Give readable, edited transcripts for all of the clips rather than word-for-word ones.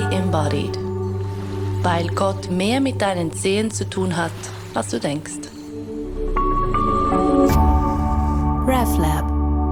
Embodied. Weil Gott mehr mit deinen Zehen zu tun hat, als du denkst. RefLab.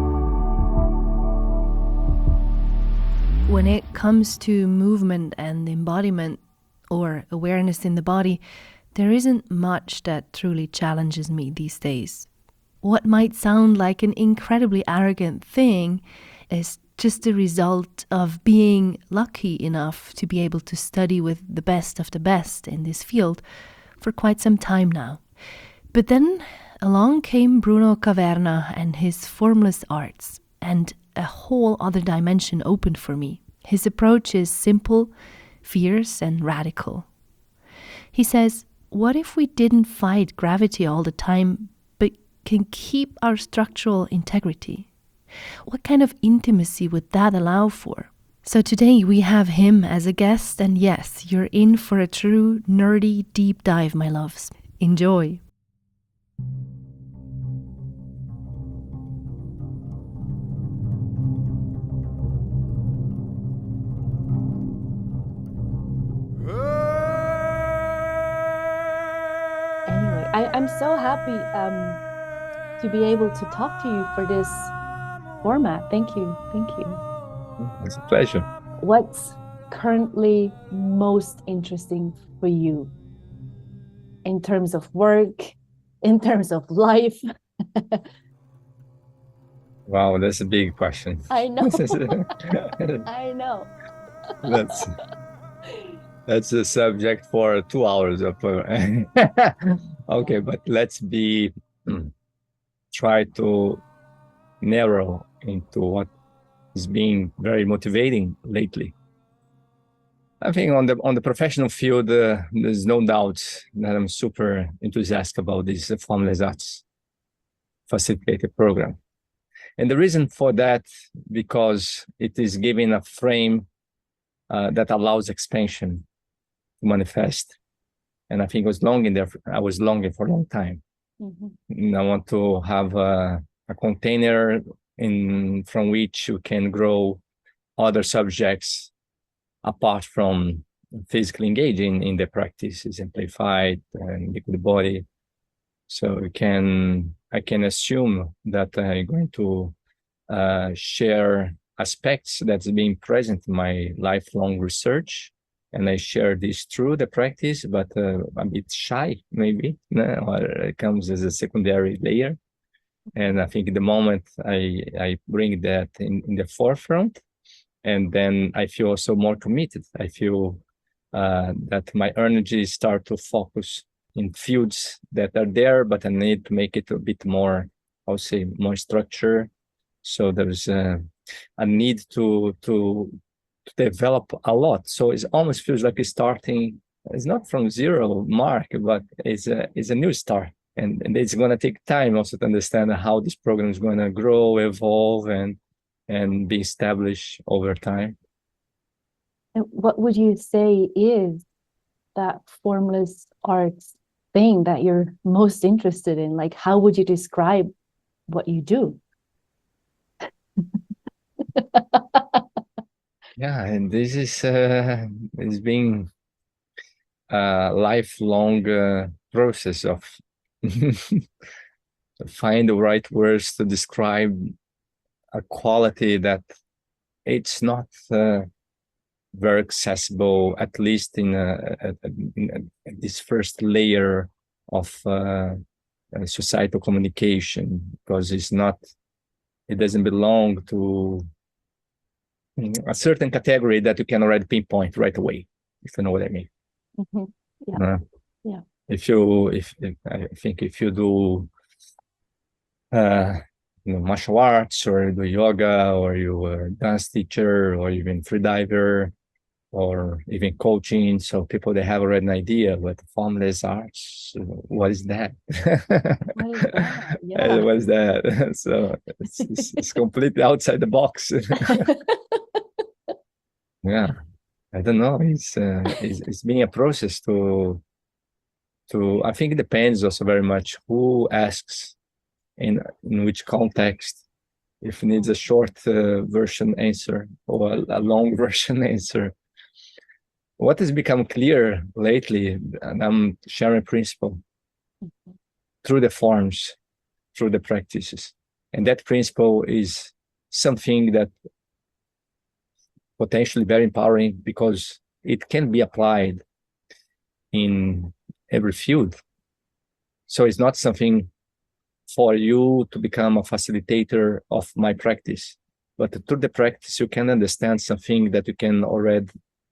When it comes to movement and embodiment, or awareness in the body, there isn't much that truly challenges me these days. What might sound like an incredibly arrogant thing is just the result of being lucky enough to be able to study with the best of the best in this field for quite some time now. But then along came Bruno Caverna and his formless arts, and a whole other dimension opened for me. His approach is simple, fierce, and radical. He says, what if we didn't fight gravity all the time, but can keep our structural integrity? What kind of intimacy would that allow for? So today we have him as a guest, and yes, you're in for a true nerdy deep dive, my loves. Enjoy. Anyway, I'm so happy to be able to talk to you for this format. Thank you. It's a pleasure. What's currently most interesting for you in terms of work, in terms of life? Wow, that's a big question. I know. I know. That's a subject for 2 hours of okay, but let's try to narrow into what is being very motivating lately. I think on the professional field, there's no doubt that I'm super enthusiastic about this Formless Arts facilitated program. And the reason for that, because it is giving a frame that allows expansion to manifest. And I think I was longing for a long time. Mm-hmm. And I want to have a container from which you can grow other subjects apart from physically engaging in the practices, amplified and liquid body. So I can assume that I'm going to share aspects that's being present in my lifelong research. And I share this through the practice, but a bit shy, maybe, or it comes as a secondary layer. And I think at the moment I bring that in the forefront, and then I feel also more committed. I feel that my energy start to focus in fields that are there, but I need to make it a bit more, I would say, more structure. So there's a need to develop a lot. So it almost feels like it's starting. It's not from zero mark, but it's a new start. And it's going to take time also to understand how this program is going to grow, evolve, and be established over time. And what would you say is that formless arts thing that you're most interested in? Like, how would you describe what you do? Yeah, and this is being a lifelong process of find the right words to describe a quality that it's not very accessible, at least in this first layer of societal communication, because it doesn't belong to a certain category that you can already pinpoint right away, if you know what I mean. Mm-hmm. Yeah. Yeah. I think if you do martial arts, or you do yoga, or you are a dance teacher, or even freediver, or even coaching, so people, they have already an idea what formless arts, what is that? What is that? Yeah. What is that? So it's completely outside the box. Yeah, I don't know. It's being a process to I think it depends also very much who asks, in which context, if it needs a short version answer or a long version answer. what has become clear lately, and I'm sharing a principle through the forms, through the practices. And that principle is something that potentially very empowering because it can be applied in every field. So it's not something for you to become a facilitator of my practice, but through the practice, you can understand something that you can already,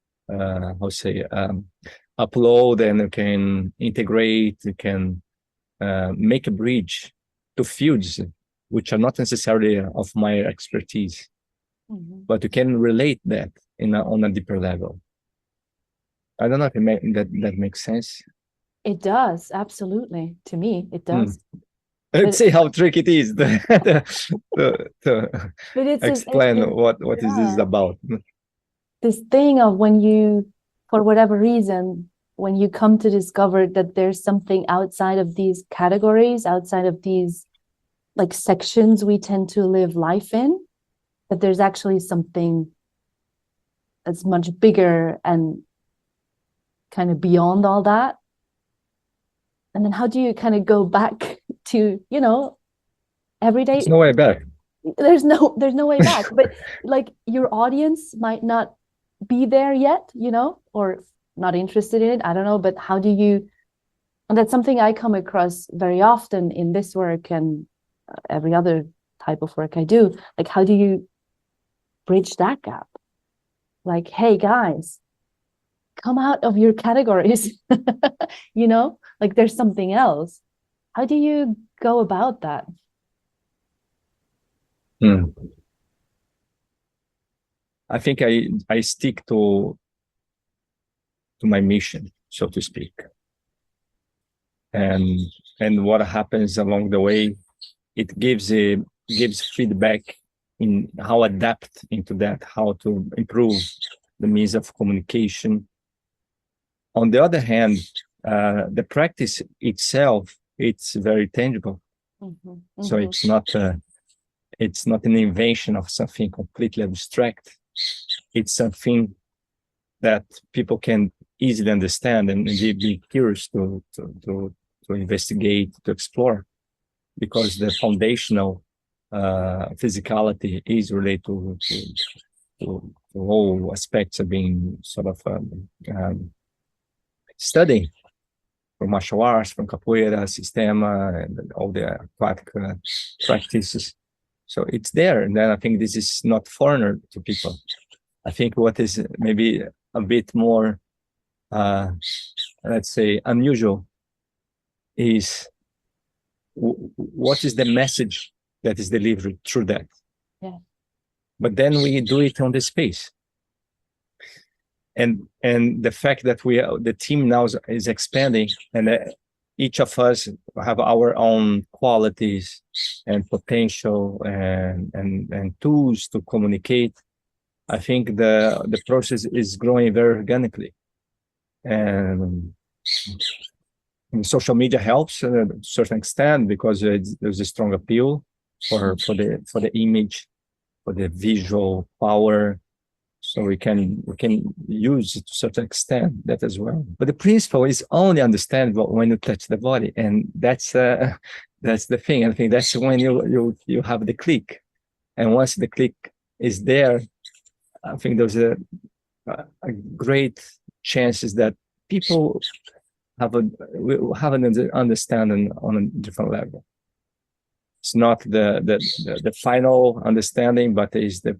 upload, and you can integrate, you can make a bridge to fields which are not necessarily of my expertise, but you can relate that on a deeper level. I don't know if that makes sense. It does, absolutely. To me, it does. Let's see how tricky it is to But explain what is this about. This thing of when you, for whatever reason, when you come to discover that there's something outside of these categories, outside of these like sections we tend to live life in, that there's actually something that's much bigger and kind of beyond all that. And then how do you kind of go back to, every day? There's no way back. There's no way back. But like your audience might not be there yet, or not interested in it. I don't know. But how do you, and that's something I come across very often in this work and every other type of work I do. Like, how do you bridge that gap? Like, hey guys, come out of your categories, like there's something else. How do you go about that? I think I stick to my mission, so to speak. And what happens along the way, it gives feedback in how adapt into that, how to improve the means of communication. On the other hand, the practice itself, it's very tangible. So it's not an invention of something completely abstract. It's something that people can easily understand and be curious to investigate, to explore, because the foundational physicality is related to all aspects of being sort of studying, from martial arts, from capoeira, sistema, and all the aquatic practices. So it's there, and then I think this is not foreigner to people. I think what is maybe a bit more, let's say, unusual is what is the message that is delivered through that. Yeah. But then we do it on the space. And the fact that the team now is expanding, and each of us have our own qualities and potential and tools to communicate, I think the process is growing very organically. And social media helps to a certain extent because there's a strong appeal for the image, for the visual power. So we can use it to a certain extent that as well. But the principle is only understandable when you touch the body, and that's the thing. I think that's when you have the click, and once the click is there, I think there's a great chances that people will have an understanding on a different level. It's not the final understanding, but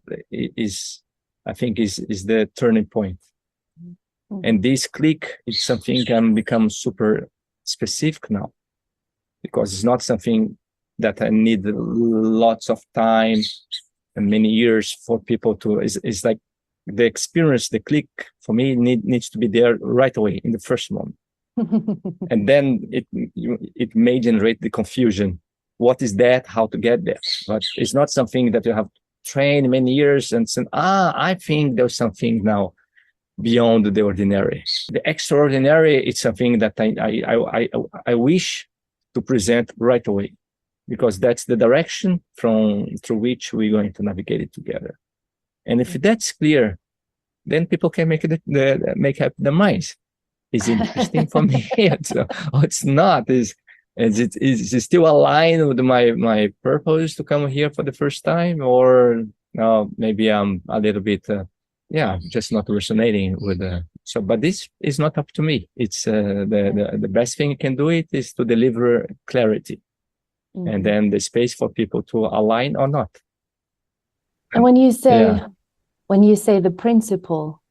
I think is the turning point. And this click is something can become super specific now, because it's not something that I need lots of time and many years for people to. It's like the experience, the click for me needs to be there right away in the first moment. And then it may generate the confusion. What is that? How to get there? But it's not something that you have trained many years and said, I think there's something now beyond the ordinary. The extraordinary is something that I wish to present right away, because that's the direction through which we're going to navigate it together. And if that's clear, then people can make up their minds. Is it interesting for me? It's not. Is it still aligned with my purpose to come here for the first time, or no? Maybe I'm a little bit, just not resonating with. So, but this is not up to me. It's the best thing you can do it is to deliver clarity, and then the space for people to align or not. And when you say the principle,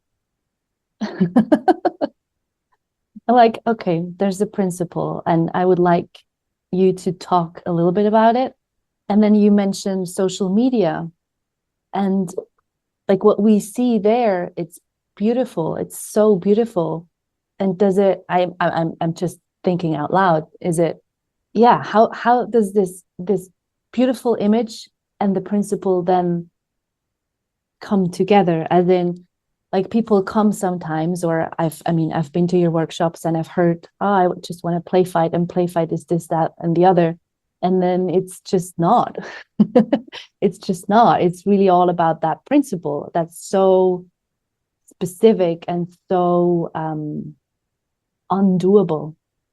I'm like, okay, there's the principle, and I would like you to talk a little bit about it. And then you mentioned social media, and like what we see there, it's beautiful. It's so beautiful. And does it? I'm just thinking out loud. Is it? Yeah. How does this beautiful image and the principle then come together? As in, like, people come sometimes, or I've been to your workshops and I've heard, I just want to play fight, and play fight is this, that, and the other. And then it's just not. It's just not. It's really all about that principle that's so specific and so undoable.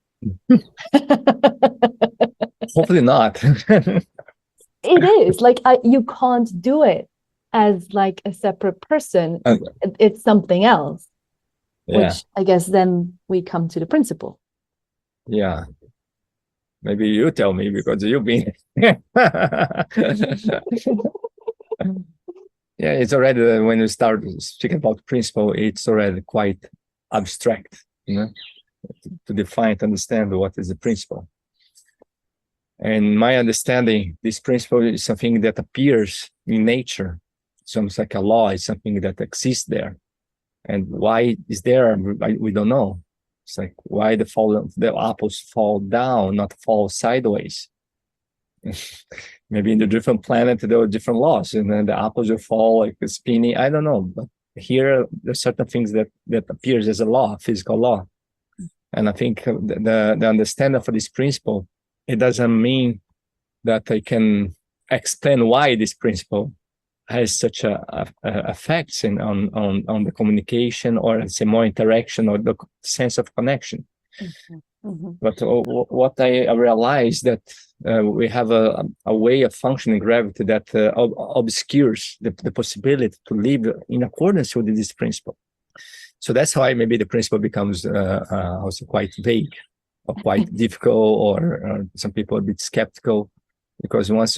Hopefully not. It is like you can't do it as like a separate person. It's something else, which I guess then we come to the principle. Yeah. Maybe you tell me, because you've been. It's already, when you start speaking about principle, it's already quite abstract, to define, to understand what is the principle. And my understanding, this principle is something that appears in nature. It's almost like a law. It's something that exists there. And why is there? We don't know. It's like, why the apples fall down, not fall sideways? Maybe in the different planet there are different laws, and then the apples will fall like spinning. I don't know. But here there's certain things that appears as a law, physical law. And I think the understanding for this principle, it doesn't mean that I can explain why this principle has such a effects on the communication, or say more interaction, or the sense of connection. But what I realized that we have a way of functioning gravity that obscures the possibility to live in accordance with this principle. So that's why maybe the principle becomes also quite vague, or quite difficult, or some people are a bit skeptical, because once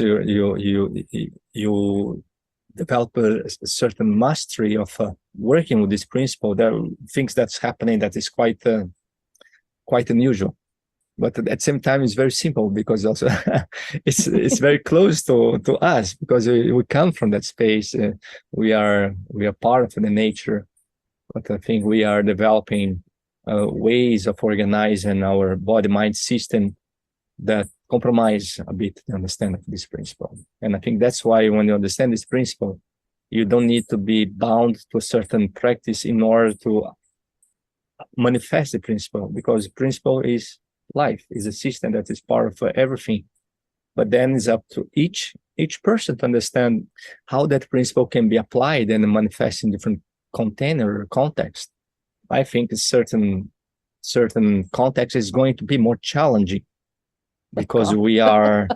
you develop a certain mastery of working with this principle, there are things that's happening that is quite unusual. But at the same time, it's very simple, because also it's very close to us, because we come from that space. We are part of the nature, but I think we are developing ways of organizing our body-mind system that compromise a bit the understanding of this principle. And I think that's why when you understand this principle, you don't need to be bound to a certain practice in order to manifest the principle, because the principle is life, is a system that is part of everything. But then it's up to each person to understand how that principle can be applied and manifest in different container or context. I think certain context is going to be more challenging, because we are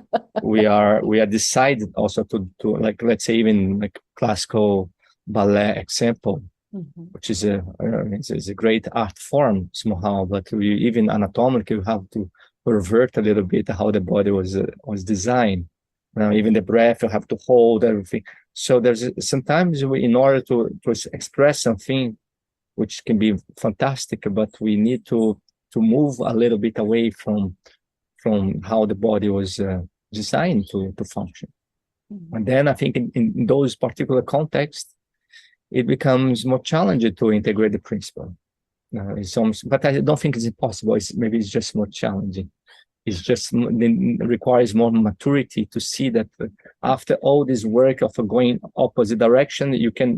decided also to like, let's say, even like classical ballet example, which is a great art form somehow, but we even anatomically we have to pervert a little bit how the body was designed. Even the breath, you have to hold everything. So there's sometimes in order to express something which can be fantastic, but we need to move a little bit away from how the body was designed to function. And then I think in those particular contexts, it becomes more challenging to integrate the principle. But I don't think it's impossible. Maybe it's just more challenging. It requires more maturity to see that after all this work of going opposite direction, you can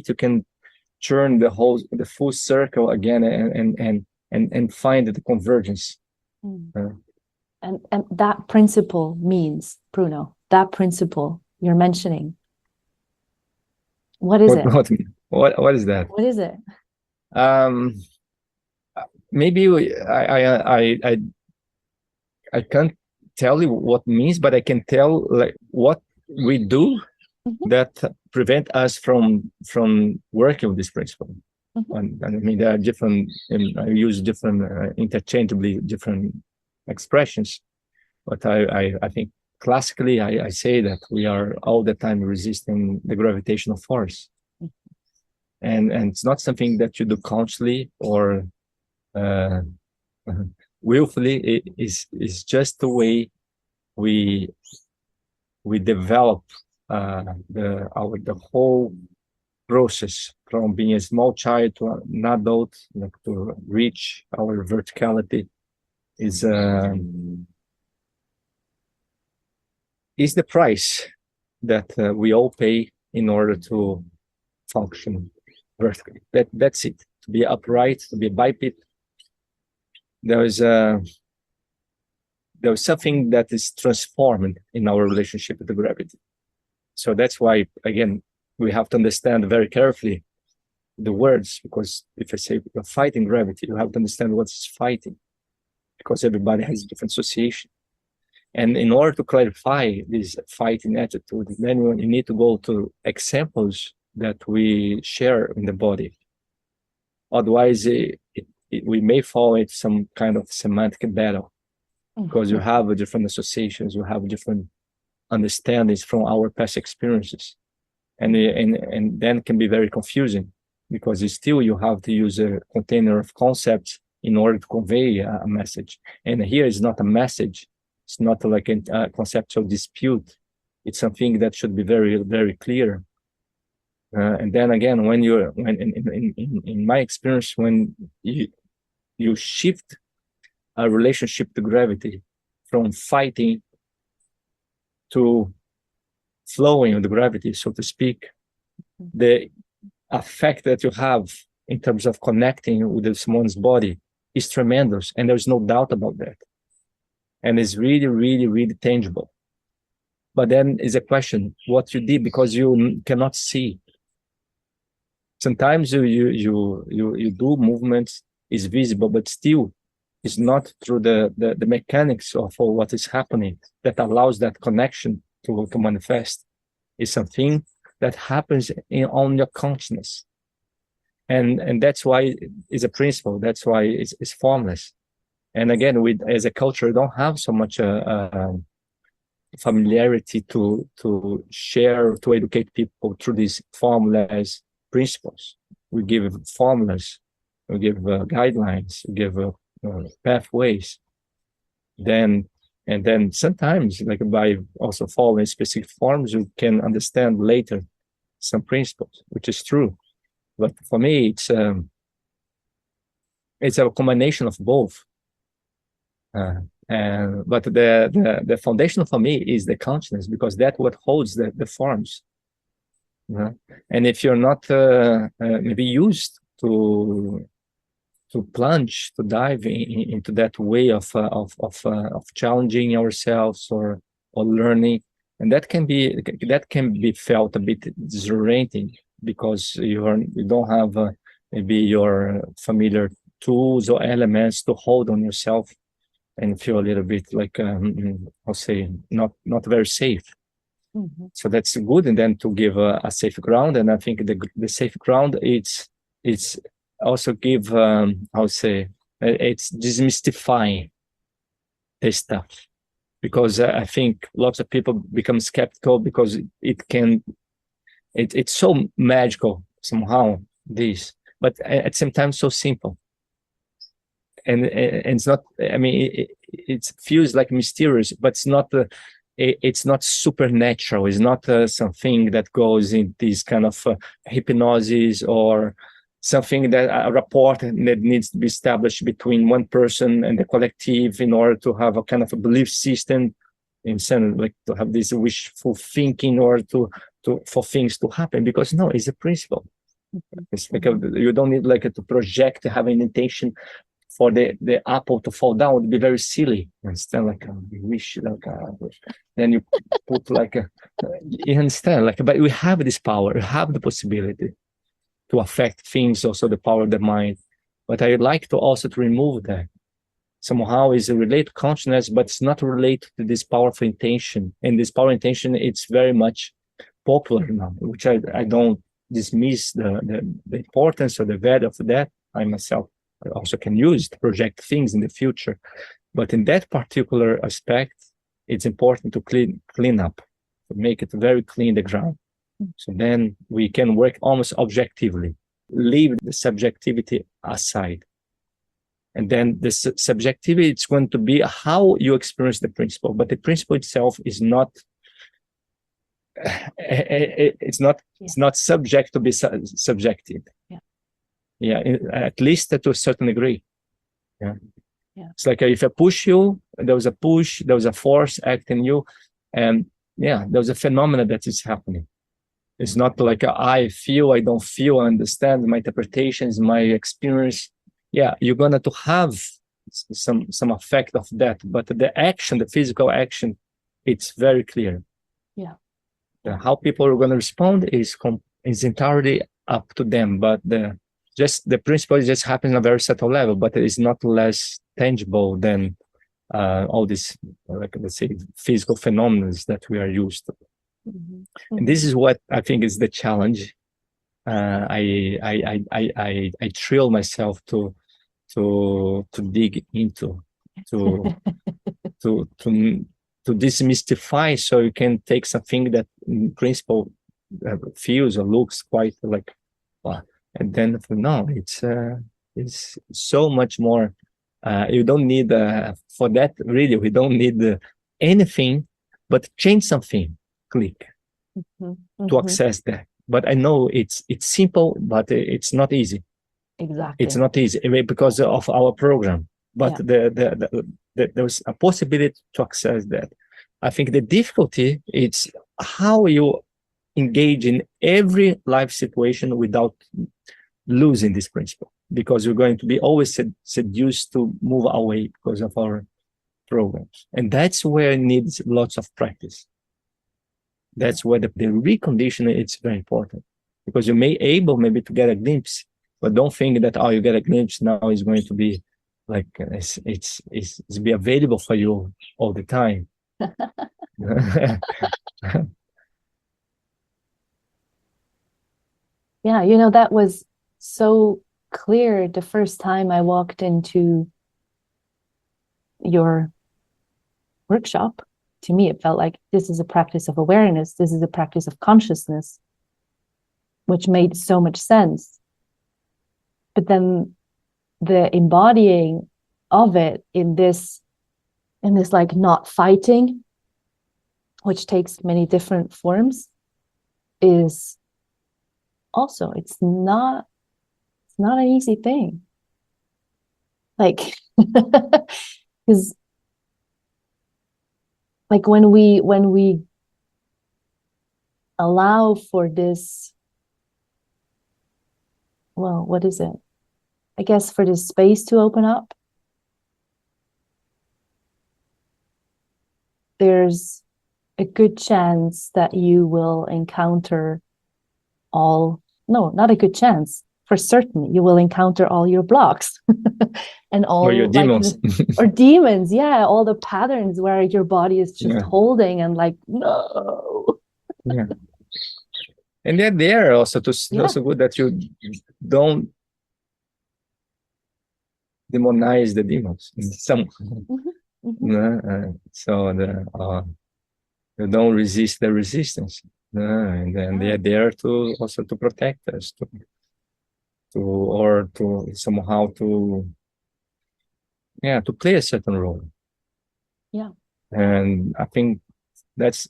turn the full circle again and find the convergence. And that principle means, Bruno, that principle you're mentioning, what is it? What is that? What is it? Maybe I can't tell you what it means, but I can tell like what we do that prevent us from working with this principle. And I mean, there are different, and I use different interchangeably different expressions, but I think classically I say that we are all the time resisting the gravitational force, and it's not something that you do consciously or willfully. It is just the way we develop the whole process from being a small child to an adult, like to reach our verticality, is the price that we all pay in order to function vertically. That's it. To be upright, to be biped. There is something that is transformed in our relationship with the gravity. So that's why, again, we have to understand very carefully the words, because if I say you're fighting gravity, you have to understand what's fighting, because everybody has a different association. And in order to clarify this fighting attitude, then you need to go to examples that we share in the body. Otherwise, we may fall into some kind of semantic battle, because you have different associations, you have different understandings from our past experiences, and then can be very confusing, because still you have to use a container of concepts in order to convey a message. And here is not a message; it's not like a conceptual dispute. It's something that should be very, very clear. And then again, when in my experience, when you shift a relationship to gravity from fighting to flowing with the gravity, so to speak, the effect that you have in terms of connecting with someone's body is tremendous, and there's no doubt about that. And it's really, really, really tangible. But then is a question what you did, because you cannot see. Sometimes you do movements, is visible, but still it's not through the mechanics of what is happening that allows that connection to manifest. It's something that happens on your consciousness. And that's why it's a principle. That's why it's formless. And again, as a culture, we don't have so much familiarity to share, to educate people through these formless principles. We give formulas, we give guidelines, we give pathways. And then sometimes, like by also following specific forms, you can understand later some principles, which is true. But for me, it's a combination of both. But the foundation for me is the consciousness, because that's what holds the forms. And if you're not maybe used to plunge, to dive into that way of challenging ourselves or learning, and that can be felt a bit disorienting, because you don't have maybe your familiar tools or elements to hold on yourself, and feel a little bit like I'll say not very safe. So that's good, and then to give a safe ground. And I think the safe ground it's also give I'll say it's demystifying this stuff, because I think lots of people become skeptical because it's so magical somehow, this, but at the same time so simple. And it's not, I mean, it feels like mysterious, but it's not supernatural. It's not something that goes in this kind of hypnosis, or something that a rapport that needs to be established between one person and the collective in order to have a kind of a belief system, like to have this wishful thinking in order for things to happen. Because no, it's a principle. It's like you don't need like to project, to have an intention for the apple to fall down. It would be very silly. You understand? Like you wish, like then you put like you understand? Like, but we have this power, we have the possibility. to affect things, also the power of the mind. But I like to also to remove that. Somehow is related to consciousness, but it's not related to this powerful intention. And this power intention, it's very much popular now, which I don't dismiss the importance or the value of that. I myself also can use to project things in the future. But in that particular aspect, it's important to clean up, to make it very clean, the ground. So then we can work almost objectively, leave the subjectivity aside. And then the subjectivity, it's going to be how you experience the principle. But the principle itself is not, it's not subject to be subjective. Yeah, at least to a certain degree. Yeah. It's like if I push you, there was a push, there was a force acting you, and there's a phenomenon that is happening. It's not like I feel, I don't feel, I understand, my interpretations, my experience. Yeah, you're gonna to have some effect of that, but the action, the physical action, it's very clear. How people are gonna respond is entirely up to them, but the principle just happens on a very subtle level, but it is not less tangible than all these, like, let's say, physical phenomena that we are used to. And this is what I think is the challenge. I thrill myself to dig into, to demystify, so you can take something that in principle feels or looks quite like, and then no, it's so much more. You don't need for that, really. We don't need anything but change something. Click to access that. But I know it's simple, but it's not easy. Exactly. It's not easy because of our program. But there's a possibility to access that. I think the difficulty is how you engage in every life situation without losing this principle, because you're going to be always seduced to move away because of our programs. And that's where it needs lots of practice. That's where the reconditioning is very important, because you may able maybe to get a glimpse, but don't think that you get a glimpse now is going to be like it's be available for you all the time. Yeah, that was so clear the first time I walked into your workshop. To me, it felt like this is a practice of awareness. This is a practice of consciousness, which made so much sense. But then the embodying of it in this like not fighting, which takes many different forms, is also, it's not an easy thing. Like, because like when we allow for this, well, what is it? I guess for this space to open up, there's a good chance that you will encounter not a good chance, for certain, you will encounter all your blocks and all or your demons. Or demons, all the patterns where your body is just holding and like, no. And they're there also to also good that you don't demonize the demons. So you don't resist the resistance. And then they're there to also to protect us, to somehow to play a certain role. And I think that's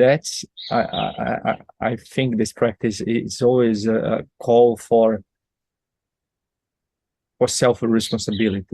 I think this practice is always a call for self-responsibility.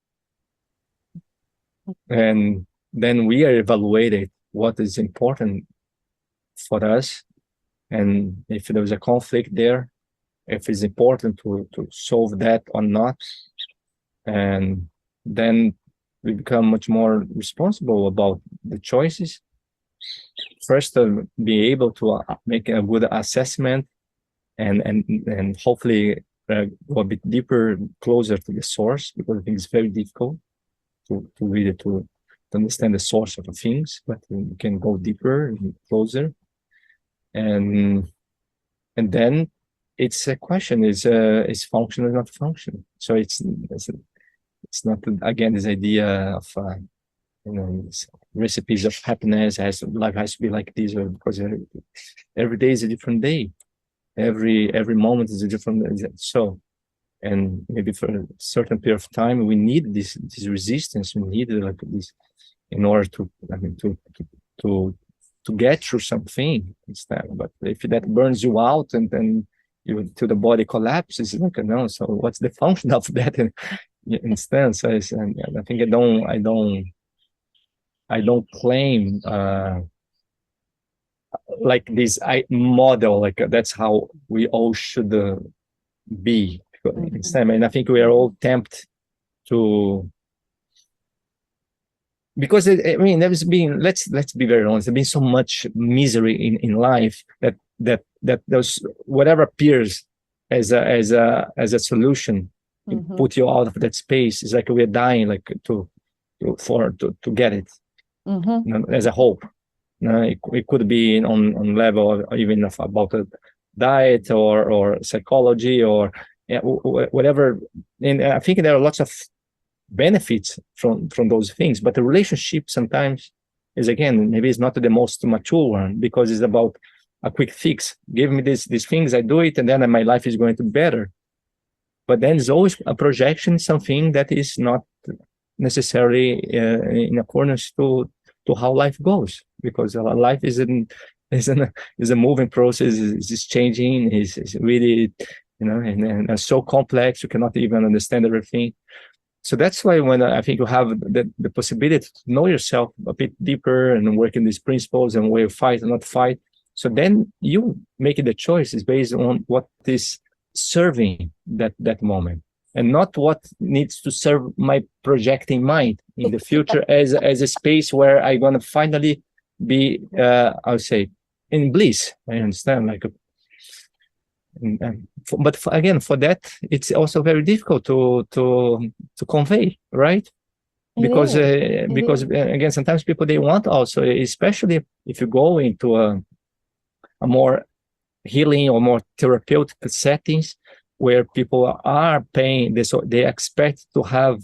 And then we are evaluated what is important for us, and if there's a conflict there, if it's important to solve that or not, and then we become much more responsible about the choices. First, be able to make a good assessment and hopefully go a bit deeper, closer to the source, because I think it's very difficult to really to understand the source of the things, but you can go deeper and closer, and then it's a question: is function or not function? So it's not, again, this idea of recipes of happiness, life has to be like this, or because every day is a different day, every moment is a different. So, and maybe for a certain period of time, we need this resistance. We need like this in order to, to get through something instead. But if that burns you out and then till the body collapses, like, no. So what's the function of that instead? So and I think I don't claim like this model, like that's how we all should be. And I think we are all tempted to, because there's been, let's be very honest, there's been so much misery in life that there's whatever appears as a solution, put you out of that space. It's like we're dying, like to get it as a hope. It could be on level even about a diet or psychology or whatever. And I think there are lots of benefits from those things, but the relationship sometimes is, again, maybe it's not the most mature one, because it's about a quick fix. Give me these things, I do it, and then my life is going to be better. But then there's always a projection, something that is not necessarily in accordance to how life goes, because life is a moving process, is changing, is really, and so complex, you cannot even understand everything. So that's why when I think you have the possibility to know yourself a bit deeper and work in these principles and way of fight and not fight, so then you make the choices based on what is serving that moment, and not what needs to serve my projecting mind in the future as a space where I'm gonna finally be, I would say, in bliss. I understand, like, but for that, it's also very difficult to convey, right? Because again, sometimes people, they want also, especially if you go into a more healing or more therapeutic settings, where people are paying this, so they expect to have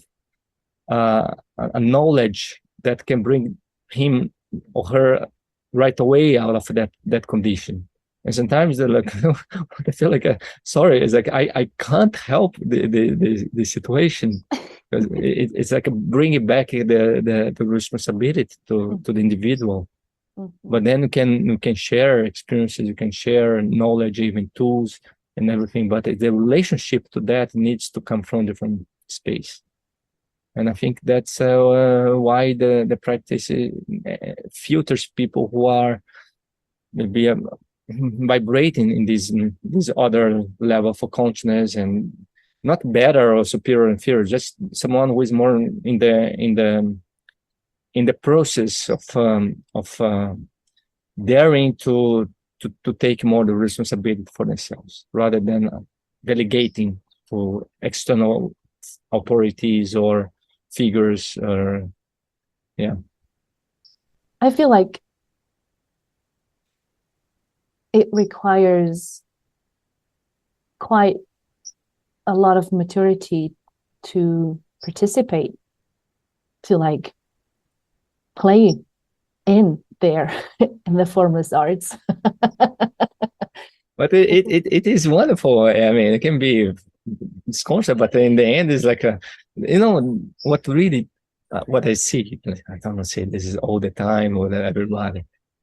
a knowledge that can bring him or her right away out of that condition. And sometimes they're like, I feel like, sorry, it's like I can't help the situation, because it's like bringing back the responsibility to the individual. But then you can share experiences, you can share knowledge, even tools and everything. But the relationship to that needs to come from different space. And I think that's why the practice filters people who are maybe vibrating in this other level for consciousness, and not better or superior or inferior, just someone who is more in the process of daring to take more the responsibility for themselves, rather than delegating to external authorities or figures. I feel like it requires quite a lot of maturity to participate, to like play in there in the formless arts. But it is wonderful. I mean, it can be this concept, but in the end, it's like what really what I see. I don't say this is all the time with everybody.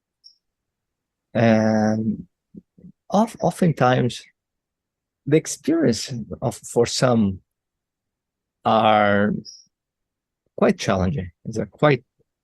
And oftentimes, the experience for some are quite challenging. It's quite,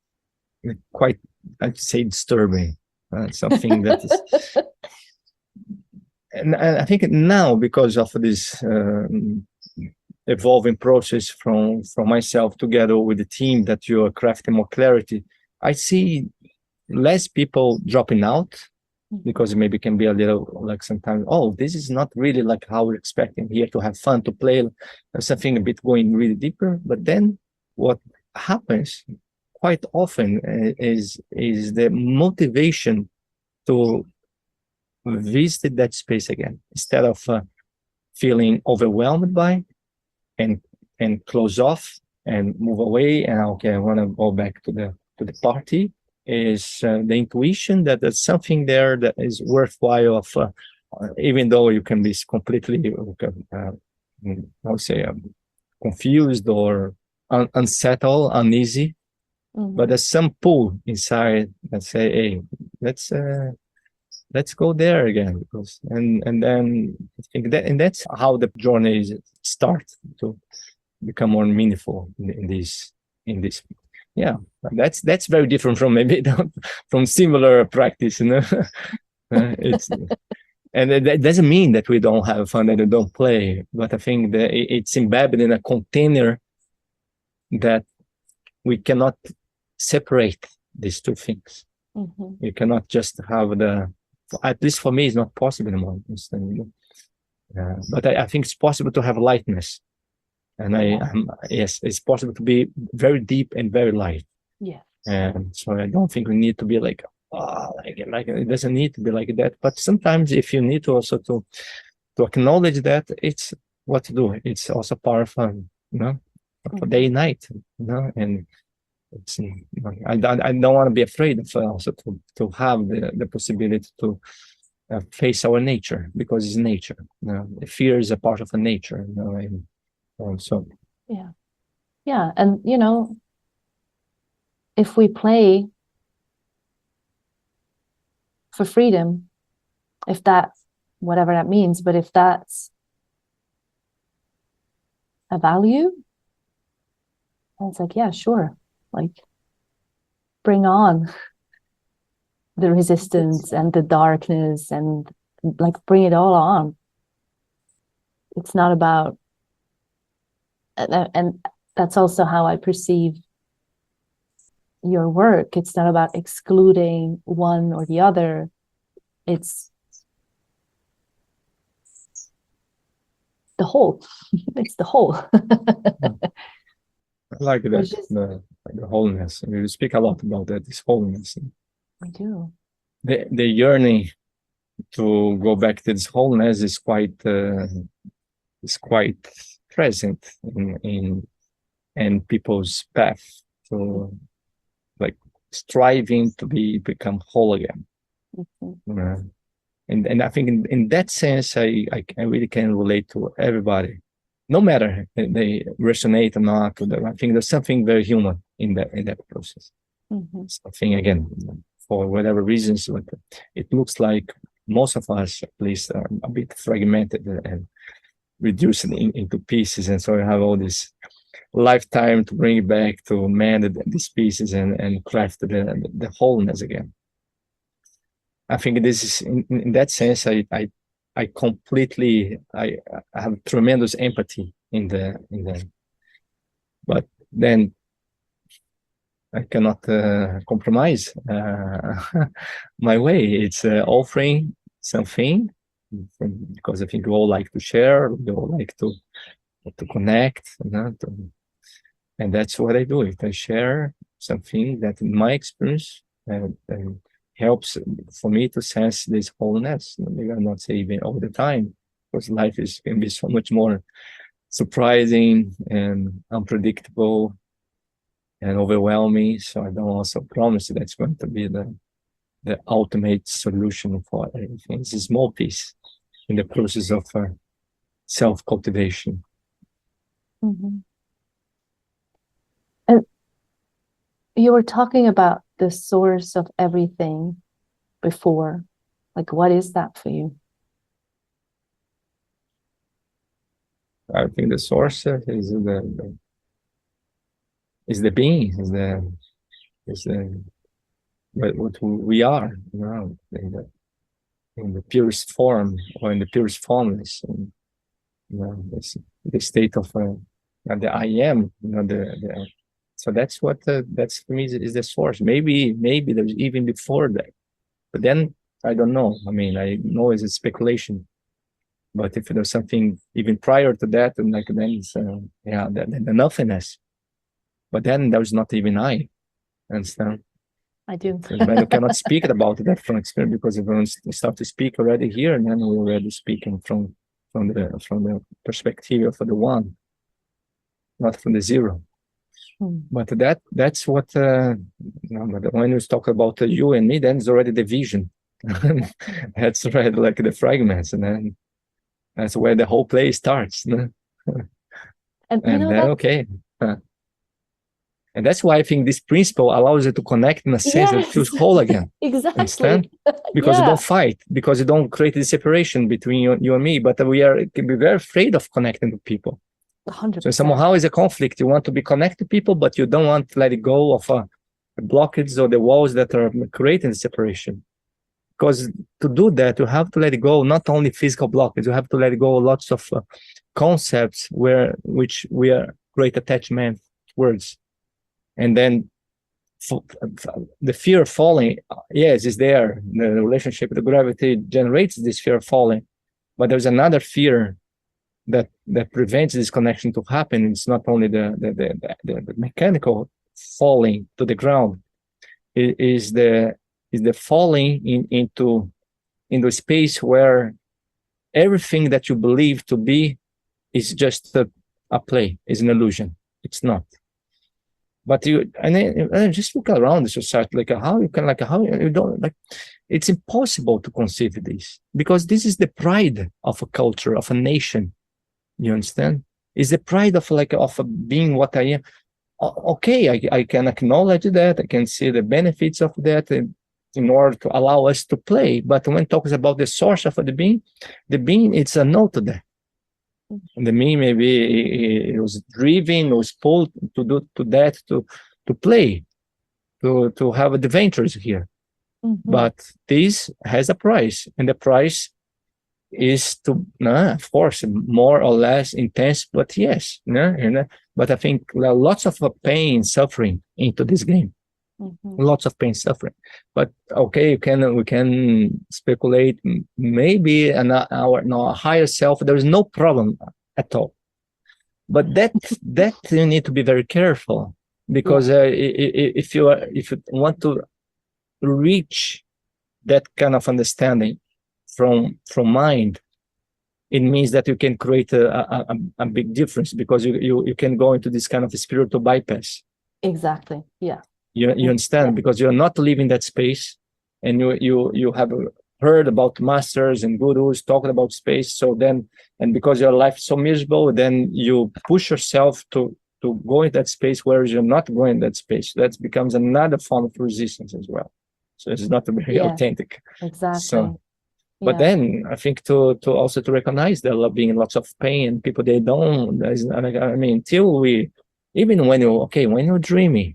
I'd say, disturbing. Something that is, and I think now, because of this evolving process from myself together with the team, that you are crafting more clarity, I see less people dropping out because it maybe can be a little like sometimes, oh, this is not really like how we're expecting here to have fun, to play something a bit going really deeper. But then what happens quite often is the motivation to visit that space again, instead of feeling overwhelmed by and close off and move away and okay, I want to go back to the party. Is the intuition that there's something there that is worthwhile of even though you can be completely I would say confused or unsettled, uneasy, but there's some pull inside that say, hey, let's go there again, because and then I think that, and that's how the journey starts to become more meaningful in this. Yeah, that's very different from maybe from similar practice, you know. It's and that doesn't mean that we don't have fun, that we don't play, but I think that it's embedded in a container that we cannot separate these two things. You cannot just have at least for me, it's not possible anymore. But I think it's possible to have lightness. And yes, it's possible to be very deep and very light. Yeah. And so I don't think we need to be like it doesn't need to be like that. But sometimes if you need to also to acknowledge that it's what to do. It's also part of fun, you know, for day and night, you know, and it's I don't want to be afraid of also to have the possibility to face our nature, because it's nature. You know, fear is a part of a nature, you know, and so yeah, and you know, if we play for freedom, if that, whatever that means, but if that's a value, it's like, yeah, sure, like bring on the resistance and the darkness and like bring it all on. It's not about, and that's also how I perceive your work. It's not about excluding one or the other. It's the whole. It's the whole. I like that, the wholeness. We speak a lot about that, this wholeness. I do. The yearning to go back to this wholeness is quite present in people's path to like striving to become whole again. And I think in that sense, I really can relate to everybody, no matter if they resonate or not. I think there's something very human in that process. Something, again, for whatever reasons, it looks like most of us, at least, are a bit fragmented and reduced into pieces, and so I have all this lifetime to bring it back, to mend these pieces and craft the wholeness again. I think this is in that sense, I completely I have tremendous empathy in the but then I cannot compromise my way. It's offering something, because I think we all like to share, we all like to connect, you know, and that's what I do. I share something that, in my experience, helps for me to sense this wholeness. Maybe I'm not saying even all the time, because life can be so much more surprising and unpredictable and overwhelming. So I don't also promise that's going to be the ultimate solution for everything. It's a small piece in the process of self-cultivation. And you were talking about the source of everything before. Like, what is that for you? I think the source is the being, is what we are, you know, in the purest form, or in the purest formless, and, you know, the state of the I am, you know, so that's what that's for me is the source. Maybe there's even before that, but then I don't know. I mean, I know it's a speculation, but if there's something even prior to that, and like then it's the nothingness. But then there's not even I. Understand? I do. But you cannot speak about that from experience, because if we start to speak already here, and then we're already speaking from the perspective of the one, not from the zero. But that's what when you talk about you and me, then it's already the vision. That's already like the fragments, and then that's where the whole play starts. And then okay. And that's why I think this principle allows you to connect in a sense that feels whole again. Exactly. Understand? Because you don't fight, because you don't create the separation between you and me, but we're very afraid of connecting to people. 100%. So somehow it's a conflict. You want to be connected to people, but you don't want to let it go of the blockages or the walls that are creating the separation. Because to do that, you have to let it go, not only physical blockages, you have to let go lots of concepts which we are great attachment words. And then the fear of falling, yes, is there. The relationship with the gravity generates this fear of falling. But there's another fear that prevents this connection to happen. It's not only the mechanical falling to the ground. It is the falling into the space where everything that you believe to be is just a play, is an illusion. It's not. But and just look around the society, how you don't it's impossible to conceive this, because this is the pride of a culture, of a nation. You understand? It's the pride of being what I am. Okay, I can acknowledge that. I can see the benefits of that in order to allow us to play. But when it talks about the source of the being, it's a no to that. And the me, maybe it was driven, was pulled to play, to have adventures here. But this has a price, and the price is of course, more or less intense, but yes, but I think lots of pain, suffering into this game. Lots of pain, suffering. But okay, we can speculate. Maybe a higher self. There is no problem at all. But that you need to be very careful, because if you want to reach that kind of understanding from mind, it means that you can create a big difference, because you can go into this kind of spiritual bypass. Exactly. Yeah. You understand, because you're not living that space, and you have heard about masters and gurus talking about space. So then, and because your life is so miserable, then you push yourself to go in that space, whereas you're not going in that space. That becomes another form of resistance as well. So it's not very authentic. Exactly. So, but then I think to also to recognize there being lots of pain, and people they don't. Until even when you're dreaming,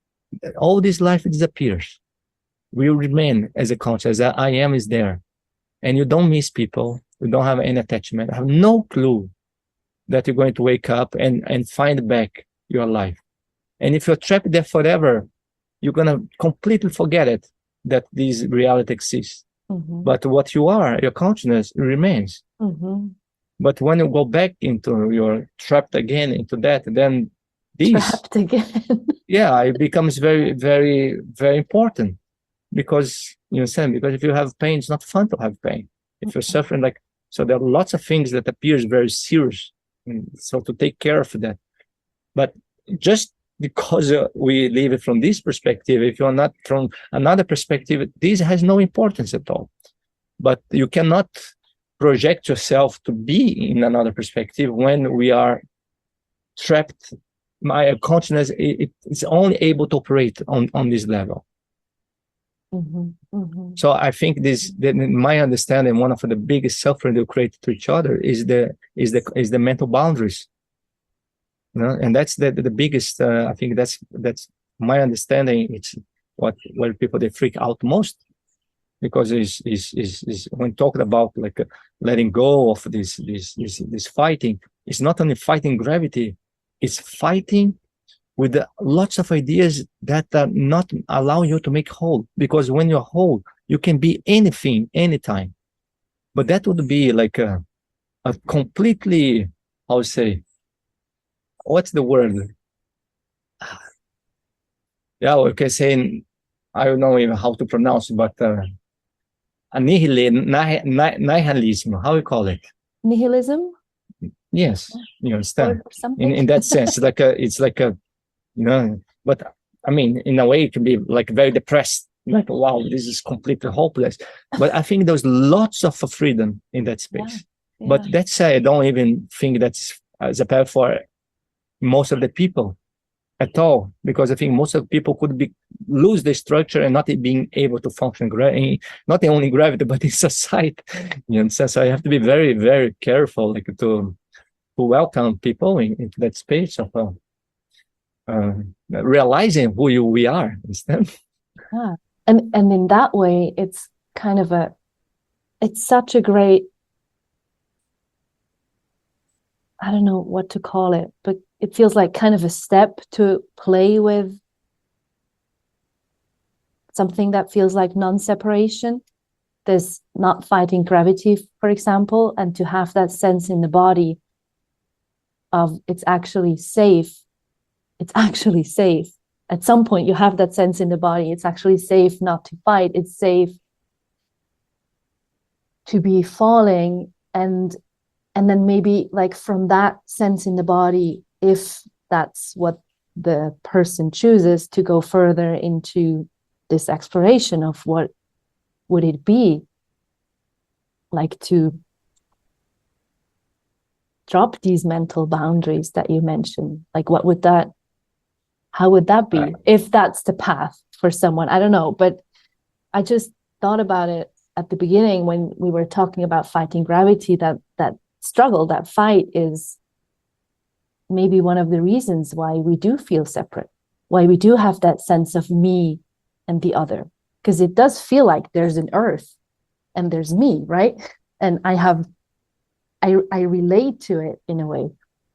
all this life disappears. We remain as a conscious. I am is there, and you don't miss people. You don't have any attachment. I have no clue that you're going to wake up and find back your life. And if you're trapped there forever, you're gonna completely forget it, that this reality exists. But what you are, your consciousness remains. But when you go back into you're trapped again into that, then trapped again. It becomes very, very, very important, because you understand. Because if you have pain, it's not fun to have pain. If you're suffering, so there are lots of things that appears very serious. So to take care of that, but just because we live it from this perspective, if you're not from another perspective, this has no importance at all. But you cannot project yourself to be in another perspective when we are trapped. My consciousness it's only able to operate on this level. So I think in my understanding, one of the biggest suffering they create to each other is the mental boundaries. And that's the biggest. I think that's my understanding. It's where people they freak out most, because is when talking about letting go of this fighting. It's not only fighting gravity. It's fighting with lots of ideas that are not allowing you to make whole. Because when you're whole, You can be anything, anytime. But that would be like a completely, how to say, what's the word? Yeah, we can say, I don't know even how to pronounce it, but nihilism, how you call it? Nihilism Yes, you understand. or something? In that sense, it's like a, you know, but I mean, in a way, it can be like very depressed, like, wow, this is completely hopeless. But I think there's lots of freedom in that space. Yeah. But that's, I don't even think that's as a path for most of the people at all, because I think most of the people could lose the structure and not being able to function, not only gravity, but in society. You know, so I have to be very, very careful, like to welcome people into that space of realizing who we are instead. Yeah. And in that way, it's kind of it's such a great, I don't know what to call it, but it feels like kind of a step to play with something that feels like non-separation. There's not fighting gravity, for example, and to have that sense in the body of it's actually safe. It's actually safe. At some point, you have that sense in the body. It's actually safe not to fight. It's safe to be falling, and then maybe like from that sense in the body, if that's what the person chooses, to go further into this exploration of what would it be like to drop these mental boundaries that you mentioned. Like, how would that be if that's the path for someone? I don't know, but I just thought about it at the beginning when we were talking about fighting gravity, that struggle, that fight is maybe one of the reasons why we do feel separate, why we do have that sense of me and the other, because it does feel like there's an earth and there's me, right? And I relate to it in a way.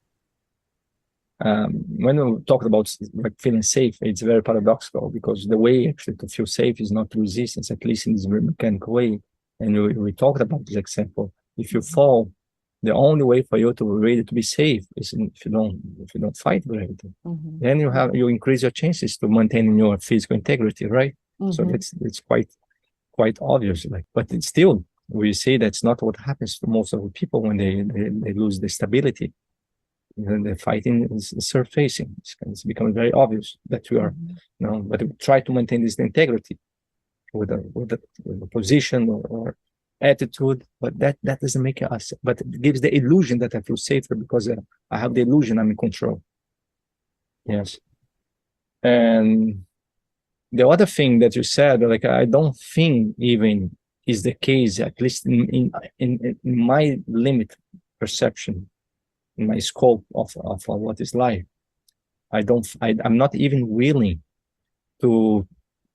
When we talk about like feeling safe, it's very paradoxical, because the way actually to feel safe is not resistance, at least in this very mechanical way. And we talked about this example. If you fall, the only way for you to really to be safe is if you don't fight gravity. Mm-hmm. Then you increase your chances to maintaining your physical integrity, right? Mm-hmm. So it's quite obvious. Like, but it's still, we say that's not what happens to most of the people when they lose the stability. The fighting is surfacing. It's becoming very obvious that we are, mm-hmm. But we try to maintain this integrity with a position or attitude, but that doesn't make us, but it gives the illusion that I feel safer because I have the illusion I'm in control. Yes. And the other thing that you said, like, I don't think even is the case, at least in my limit perception, in my scope of what is life. I'm not even willing to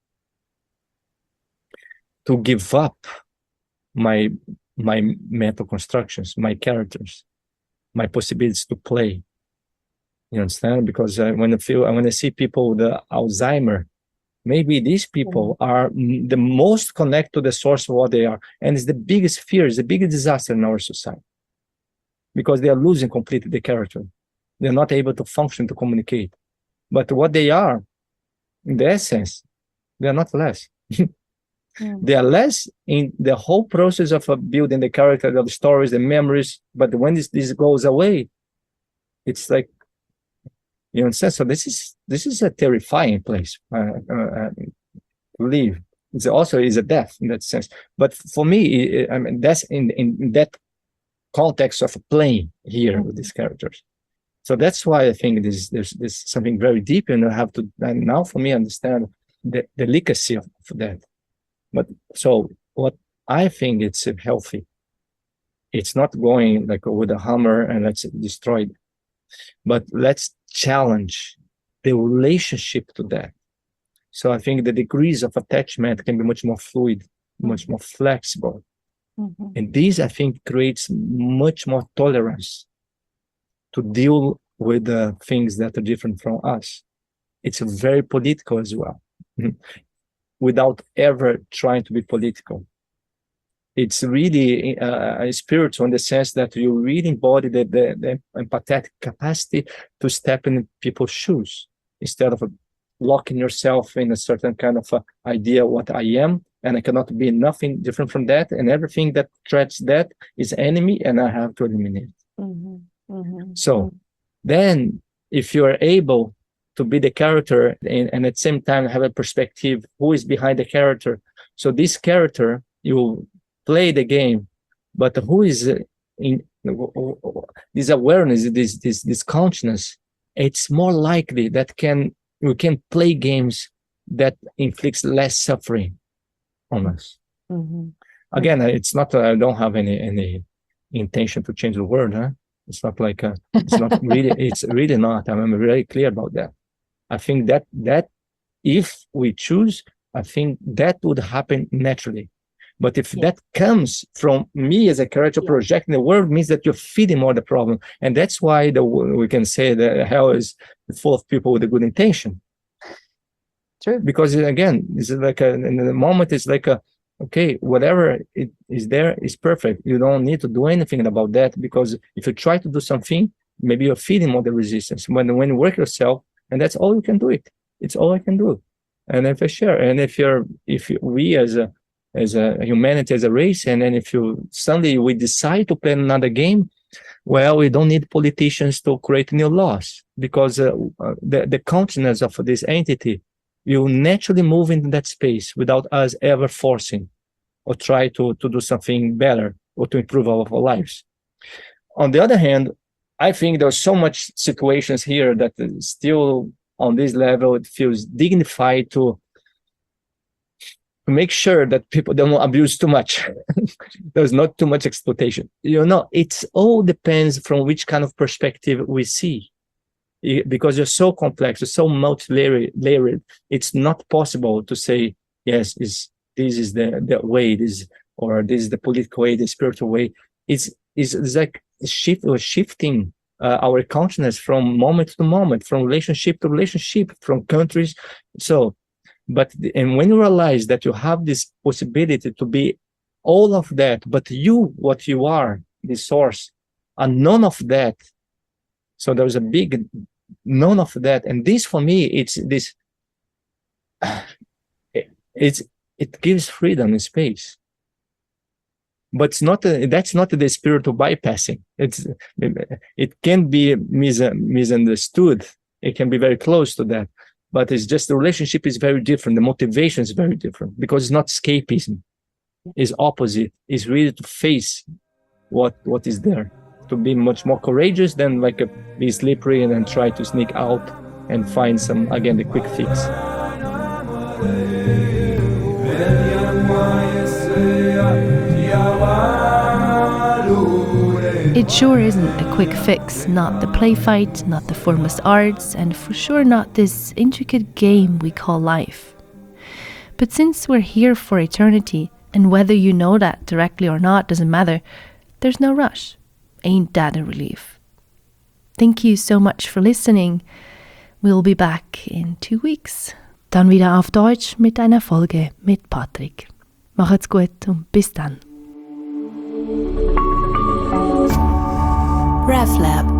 give up my mental constructions, my characters, my possibilities to play. You understand? Because when I see people with Alzheimer, maybe these people are the most connected to the source of what they are, and it's the biggest fear, it's the biggest disaster in our society, because they are losing completely the character. They're not able to function, to communicate. But what they are, in the essence, they are not less. They are less in the whole process of building the character, of the stories, the memories. But when this goes away, it's like, you understand? So this is a terrifying place to live. It's also is a death in that sense. But for me, I mean, that's in that context of playing here with these characters. So that's why I think there's something very deep, and I have to now for me understand the delicacy of that. But so what I think it's healthy. It's not going like with a hammer and let's destroy it, but let's challenge the relationship to that. So I think the degrees of attachment can be much more fluid, much more flexible. Mm-hmm. And this, I think, creates much more tolerance to deal with the things that are different from us. It's very political as well. Mm-hmm. without ever trying to be political. It's really spiritual in the sense that you really embody the empathetic capacity to step in people's shoes instead of locking yourself in a certain kind of idea of what I am, and I cannot be nothing different from that, and everything that threats that is enemy, and I have to eliminate. So then if you are able to be the character and at the same time have a perspective who is behind the character, so this character, you play the game, but who is in this awareness, this consciousness, it's more likely that we can play games that inflicts less suffering on us. Again, it's not, I don't have any intention to change the world, huh? It's not like, it's not really, it's really not. I'm very clear about that. I think that if we choose, I think that would happen naturally. But if that comes from me as a character projecting the world, means that you're feeding more the problem. And that's why we can say that hell is full of people with a good intention. True. Because again, it's like in the moment, it's like okay, whatever it is there is perfect. You don't need to do anything about that, because if you try to do something, maybe you're feeding more the resistance. When you work yourself, and that's all you can do it. It's all I can do. And if I share, and if we as a humanity, as a race, and then if suddenly we decide to play another game, well, we don't need politicians to create new laws, because the consciousness of this entity will naturally move into that space without us ever forcing or try to do something better or to improve our lives. On the other hand, I think there's so much situations here that still on this level, it feels dignified to make sure that people don't abuse too much. There's not too much exploitation. It all depends from which kind of perspective we see. Because you're so complex, you're so multi-layered, it's not possible to say, yes, this is the way, this is the political way, the spiritual way. It's like shifting our consciousness from moment to moment, from relationship to relationship, from countries. And when you realize that you have this possibility to be all of that, but what you are, the source, and none of that. So there's a big none of that. And this, for me, it gives freedom and space. But that's not the spiritual bypassing. It can be misunderstood. It can be very close to that. But it's just the relationship is very different. The motivation is very different, because it's not escapism. It's opposite. It's really to face what is there, to be much more courageous than be slippery and then try to sneak out and find the quick fix. It sure isn't a quick fix, not the play fight, not the foremost arts, and for sure not this intricate game we call life. But since we're here for eternity, and whether you know that directly or not doesn't matter, there's no rush. Ain't that a relief? Thank you so much for listening. We'll be back in 2 weeks. Dann wieder auf Deutsch mit einer Folge mit Patrick. Macht's gut und bis dann. RefLab